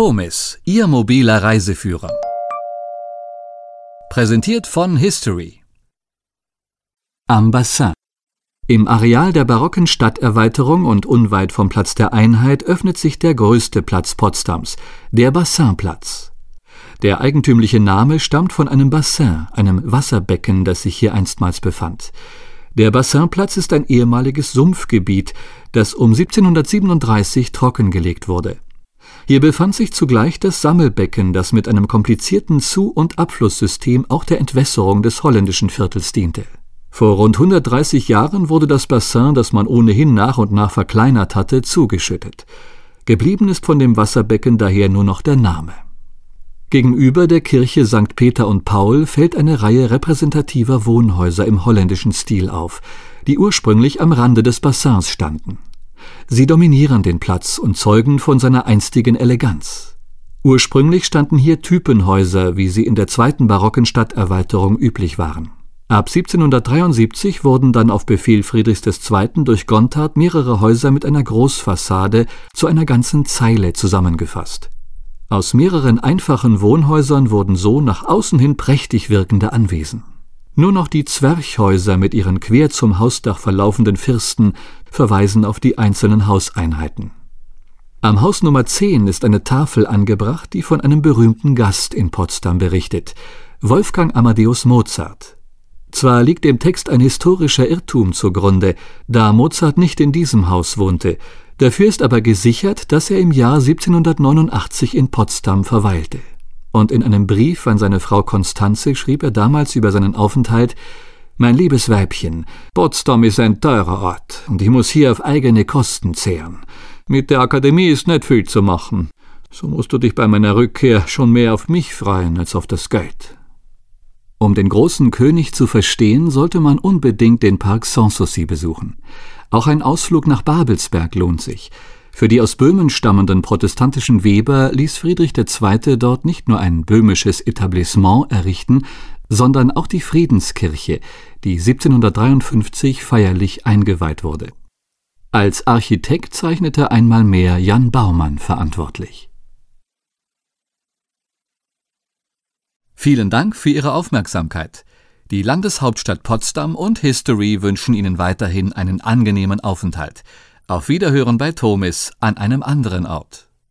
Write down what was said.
Tomis, Ihr mobiler Reiseführer. Präsentiert von History. Am Bassin. Im Areal der barocken Stadterweiterung und unweit vom Platz der Einheit öffnet sich der größte Platz Potsdams, der Bassinplatz. Der eigentümliche Name stammt von einem Bassin, einem Wasserbecken, das sich hier einstmals befand. Der Bassinplatz ist ein ehemaliges Sumpfgebiet, das um 1737 trockengelegt wurde. Hier befand sich zugleich das Sammelbecken, das mit einem komplizierten Zu- und Abflusssystem auch der Entwässerung des holländischen Viertels diente. Vor rund 130 Jahren wurde das Bassin, das man ohnehin nach und nach verkleinert hatte, zugeschüttet. Geblieben ist von dem Wasserbecken daher nur noch der Name. Gegenüber der Kirche St. Peter und Paul fällt eine Reihe repräsentativer Wohnhäuser im holländischen Stil auf, die ursprünglich am Rande des Bassins standen. Sie dominieren den Platz und zeugen von seiner einstigen Eleganz. Ursprünglich standen hier Typenhäuser, wie sie in der zweiten barocken Stadterweiterung üblich waren. Ab 1773 wurden dann auf Befehl Friedrichs II. Durch Gontard mehrere Häuser mit einer Großfassade zu einer ganzen Zeile zusammengefasst. Aus mehreren einfachen Wohnhäusern wurden so nach außen hin prächtig wirkende Anwesen. Nur noch die Zwerchhäuser mit ihren quer zum Hausdach verlaufenden Firsten verweisen auf die einzelnen Hauseinheiten. Am Haus Nummer 10 ist eine Tafel angebracht, die von einem berühmten Gast in Potsdam berichtet, Wolfgang Amadeus Mozart. Zwar liegt dem Text ein historischer Irrtum zugrunde, da Mozart nicht in diesem Haus wohnte, dafür ist aber gesichert, dass er im Jahr 1789 in Potsdam verweilte. Und in einem Brief an seine Frau Constanze schrieb er damals über seinen Aufenthalt: »Mein liebes Weibchen, Potsdam ist ein teurer Ort, und ich muss hier auf eigene Kosten zehren. Mit der Akademie ist nicht viel zu machen. So musst du dich bei meiner Rückkehr schon mehr auf mich freuen als auf das Geld.« Um den großen König zu verstehen, sollte man unbedingt den Park Sanssouci besuchen. Auch ein Ausflug nach Babelsberg lohnt sich. Für die aus Böhmen stammenden protestantischen Weber ließ Friedrich II. Dort nicht nur ein böhmisches Etablissement errichten, sondern auch die Friedenskirche, die 1753 feierlich eingeweiht wurde. Als Architekt zeichnete einmal mehr Jan Baumann verantwortlich. Vielen Dank für Ihre Aufmerksamkeit. Die Landeshauptstadt Potsdam und History wünschen Ihnen weiterhin einen angenehmen Aufenthalt. Auf Wiederhören bei Tomis an einem anderen Ort.